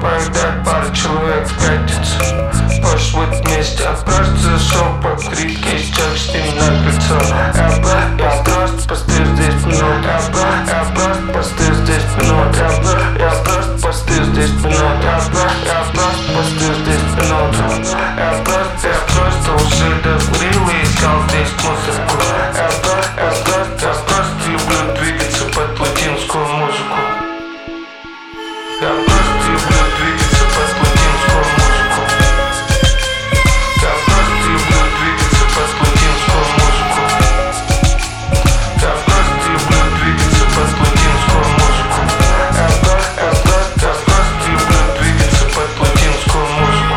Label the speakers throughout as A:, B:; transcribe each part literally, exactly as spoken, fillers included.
A: поедать пара человек в пятницу. Пошвыд вместе, а просто зашел покрыть кейс-чек с ним на крыльцо. Я просто, я просто постыл здесь минут. Я просто, я просто постыл здесь минут. Я просто, я просто постыл здесь минут. Я просто, я просто постыл здесь минут. Я просто, я просто уже докурил и искал здесь мусорку. Я просто, я просто, я просто люблю двигаться под латинскую музыку. Я просто люблю двигаться под латинскую музыку. Я просто люблю двигаться под латинскую музыку. Я просто люблю двигаться под латинскую музыку. Я просто, я просто, я просто люблю двигаться под латинскую музыку.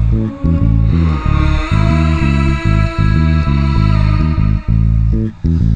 B: Mm-hmm.